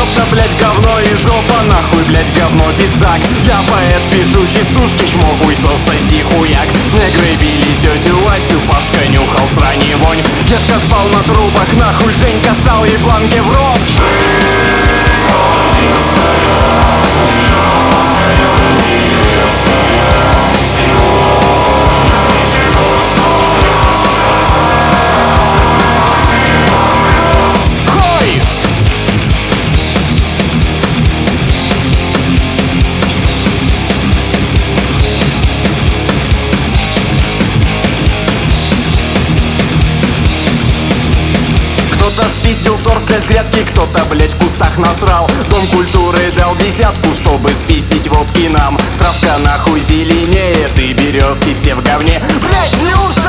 Кто-то, блять, говно и жопа, нахуй, блять, говно, пиздак. Я поэт, пишу частушки, чмо, хуй, сососи, хуяк. Негры били тетю Васю, Пашка нюхал срань и вонь. Дедка спал на трубах, нахуй, Женька стал ей бланки в рот. Кто-то спиздил торка с грядки, кто-то, блять, в кустах насрал. Дом культуры дал десятку, чтобы спиздить водки нам. Травка нахуй зеленеет и березки все в говне. Блять, неужто